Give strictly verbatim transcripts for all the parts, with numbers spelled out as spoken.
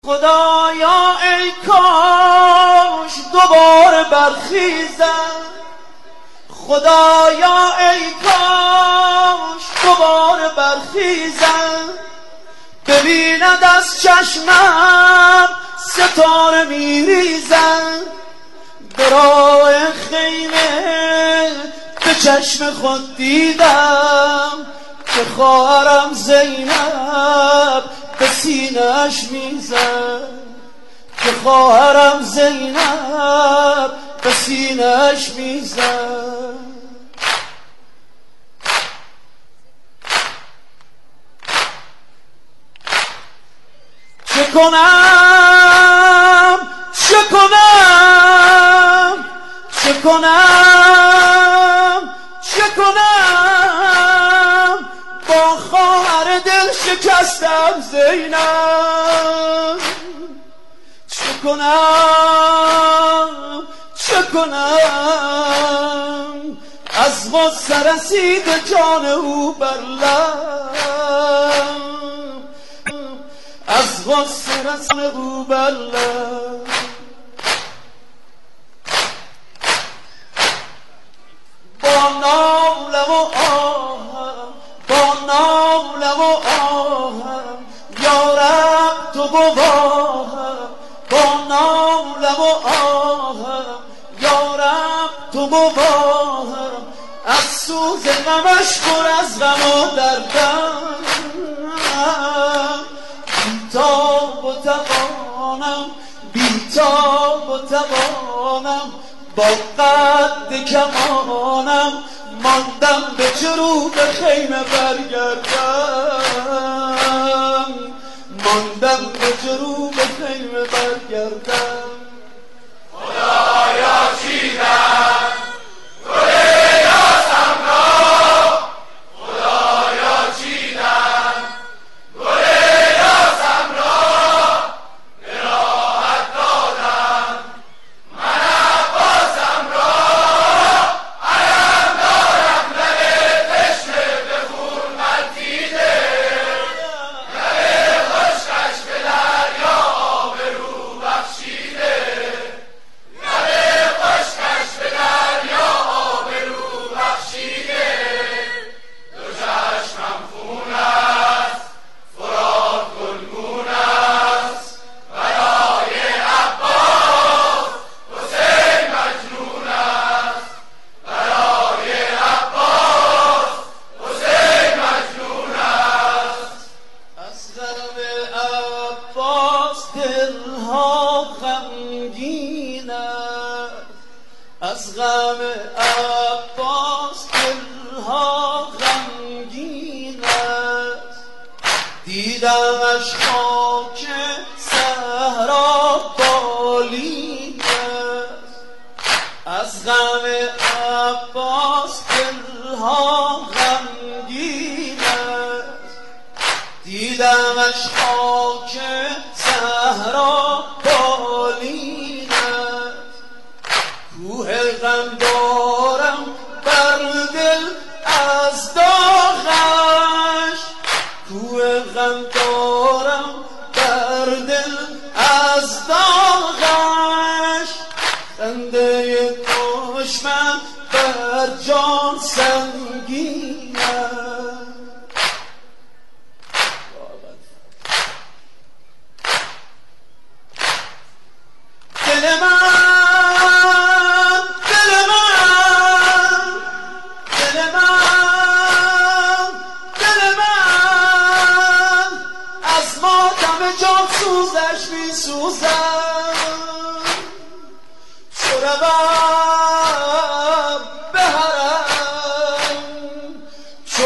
خدایا ای کاش دوباره برخیزم، خدایا ای کاش دوباره برخیزم، ببیند از چشمم ستاره میریزن، به راه خیمه به چشم خود دیدم که خواهرم زینب به سینه‌اش میزد، که خواهرم زینب به سینه‌اش میزد. چه کنم چه کنم چه کنم چه کنم با خواهر دل شکستم زینب، چه کنم چه کنم از غصه رسید جان او بر لب، از غصه رسید او بر لب. با ناله و آهم با ناله و آهم یارب تو گواهم، با ناله و آهم یارب تو گواهم، از سوز غمش پر از غم و دردم، بیتاب و توانم بیتاب و توانم با قد کمانم، ماندم به جروب خیمه برگردم، ماندم به جروب خیمه برگردم. خدایا چیدم گل یاسم را، خدایا چیدم گل یاسم را، به راحت دادم من عباسم را، علم دارم لب تشنه به خون ملتیده، لب خشکش به دریا آب رو بخشیده، لب خشکش به دریا آب رو بخشیده، دو چشمم خون است فرات گلگون است، برای عباس حسین مجنون است، برای عباس حسین مجنون است. از غم عباس دلها غمگین است، از غم عباس دلها غمگین است، دیدمش خاک صحرا بالین است، از غم عباس دلها غمگین است، دیدمش خاک صحرا بالین است، کوه غم دارم بر دل از داغش، کوه غم دارم بر دل از داغش، خنده دشمن بر جان سنگین است. دل من دل من دل من دل من از ماتم جان سوزش می سوزم، چو روم به حرم چو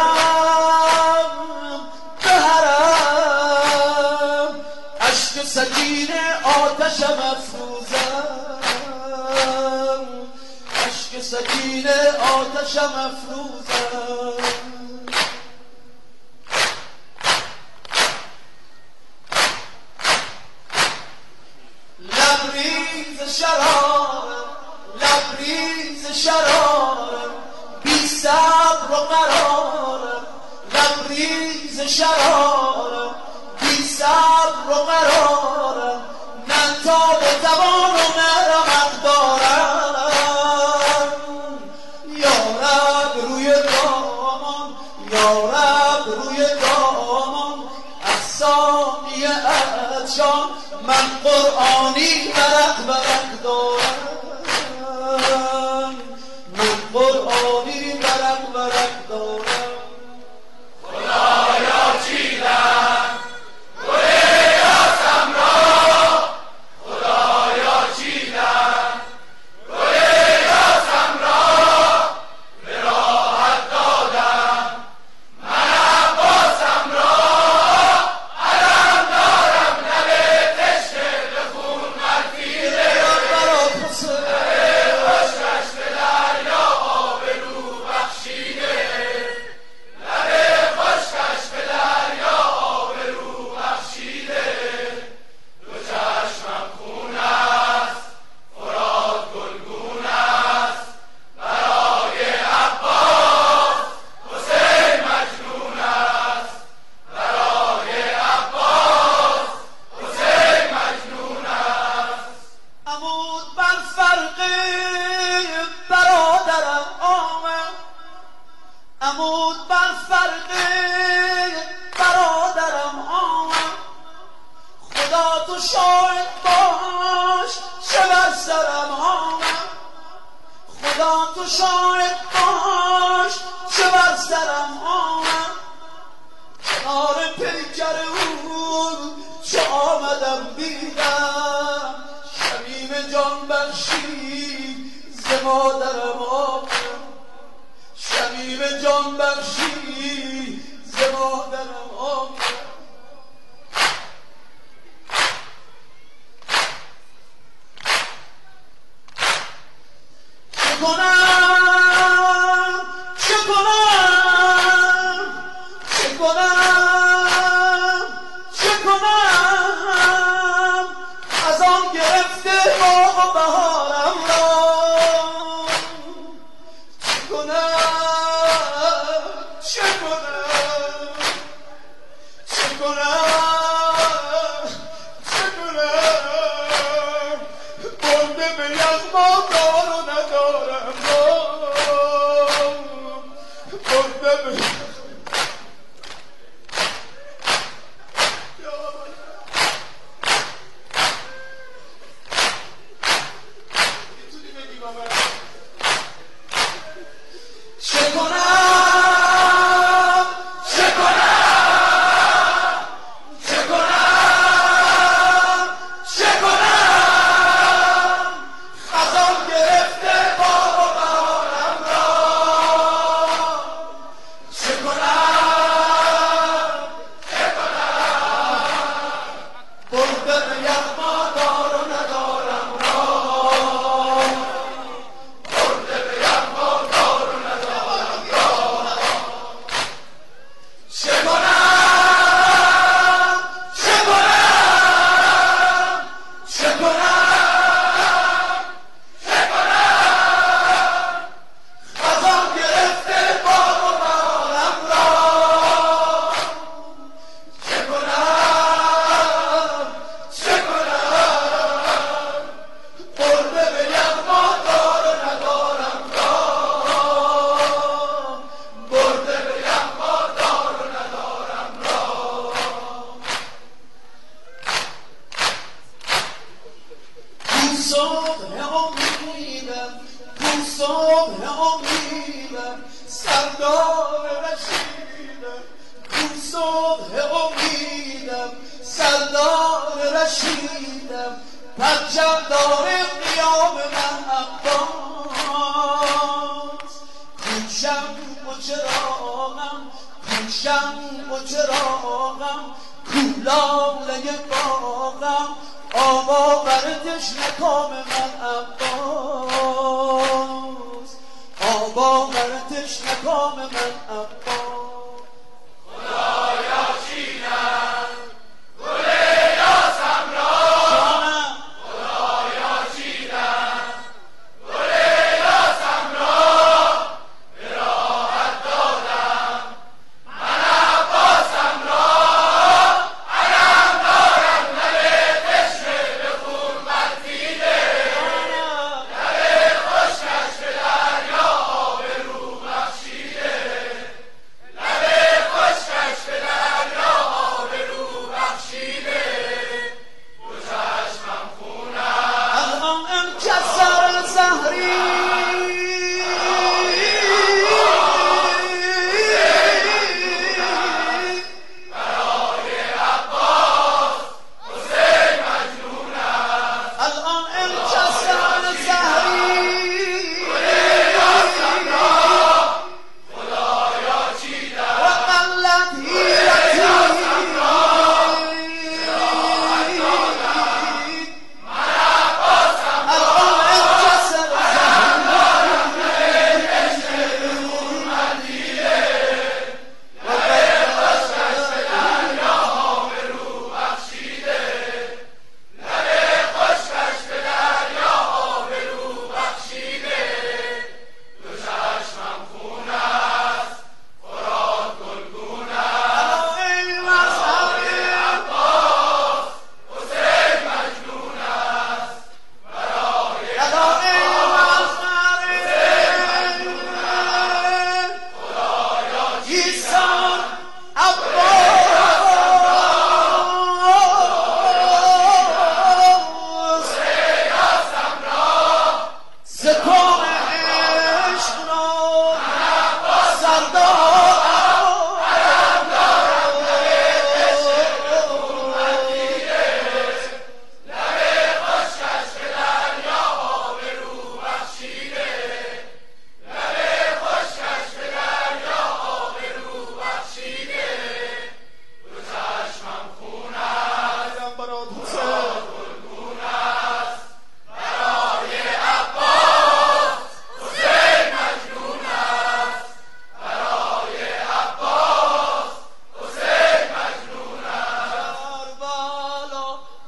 روم به حرم اشک سکینه آتشم افروزم، اشک سکینه آتشم افروزم. لبریز شرارم لبریز شرارم بی صبر و قرارم، لبریز شرارم بی صبر و قرار بخشان من قرآنی ورق ورق دارم من قرآنی ورق ورق دارم خدایا چیدم گل یاسم را خدایا چیدم گل یاسم را به راحت دادم من عباسم را علم دارم لب تشنه به خون ملفیده لب خشکش به دریا آبرو بخشیده لب خشکش به دریا آبرو بخشیده دو چشمم خون است فرات گلگون است برای عباس حسین مجنون است برای عباس حسین مجنون است عمود بر فرق برادرم آمد عمود بر فرق برادرم آمد خدا تو شاهد باش چه بر سرم آمد خدا تو شاهد باش چه بر سرم آمد کنار پیکر او چه آمدم دیدم شمیم جان بخشید ز مادرم آمد شمیم جان بخشید ز مادرم آمد چه کنم چه کنم چه کنم چه کنم از آن گرفته باغ و بهارم را چه کنم چه کنم چه کنم چه کنم برده به یغما دار و ندارم برده به چه کنم چه کنم چه کنم چه کنم خزان گرفته باغ و بهارم را چه کنم چه کنم برده به یغما دار و ندارم را برده به یغما دار و ندارم را چه کنم چه کنم چه کنم چه کنم خزان گرفته باغ و بهارم را چه کنم چه کنم برده به یغما دار و ندارم را برده به یغما دار و ندارم را کو صبح امیدم کو صبح امیدم سردار رشیدم کو صبح امیدم سردار رشیدم پرچم دار قیام من عباس کو شمع و چراغم کو شمع و چراغم کو لاله باغم آبا بر تشنه کام من عباس آبا بر تشنه کام من عباس خدایا چیدم گل یاسم را جانم خدایا چیدم گل یاسم را به راحت دادم من عباسم را علم دارم لب تشنه به خون ملفیده لب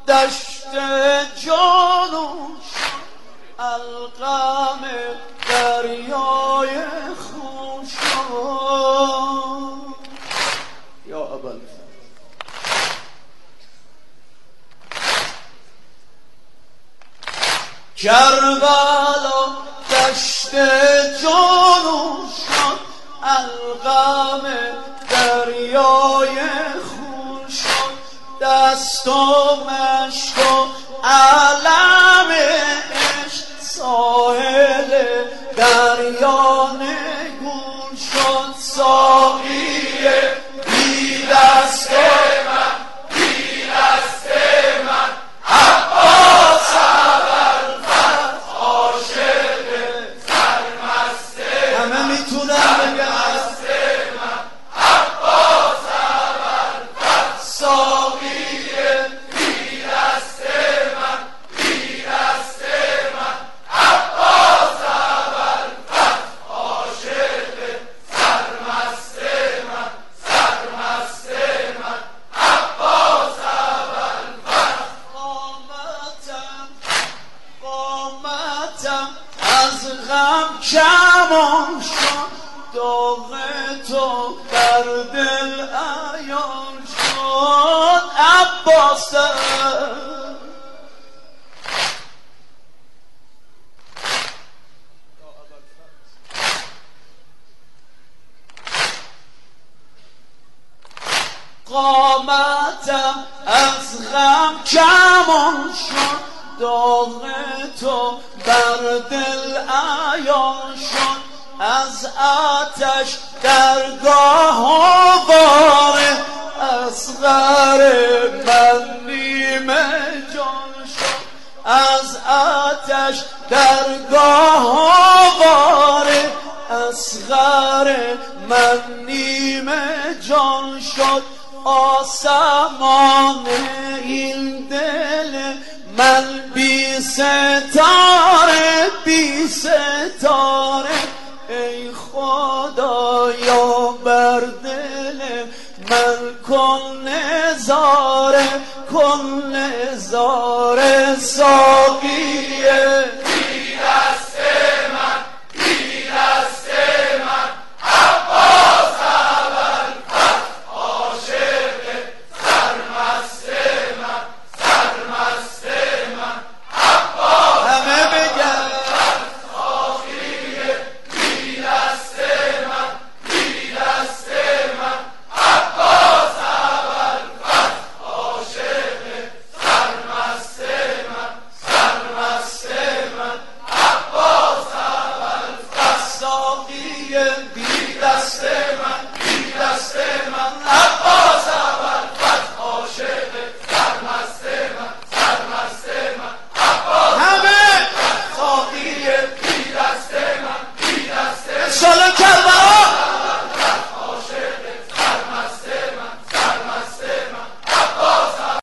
دشت جانوش القم دریای خون شد. یا ابوالفضل کربلا دشت جانوش شد القم دریای خون شد. دست و مشک و علم عشق ساحل دریا نگون شد. ساقی بی دست من بی دست من عباس ابوالفضل عاشق سرمست همه میتونن بگن من عباس ابوالفضل ساقی بی دست من بی دست من عباس ابوالفضل عاشق سرمست من سرمست من عباس ابوالفضل. قامتم قامتم از غم کمان شد داغ تو در دل عیان شد. عباس قامتم از غم کمان شد داغ تو بر دل عیان شد. از آتش درگاه آواره اصغر من نیمه جان شد. از آتش درگاه آواره اصغر من نیمه جان شد. آسمان این دل من بی ستاره بی ستاره ای خدایا بر دل من کن نظاره کن نظاره. ساقیه بی دست من بی دست من عباس ابوالفضل عاشق سرمست من سرمست من عباس همه بگن ساقیه بی دست من بی دست من عباس ابوالفضل عاشق سرمست من سرمست من عباس ابوالفضل. ساقیه بی دست من بی دست من عباس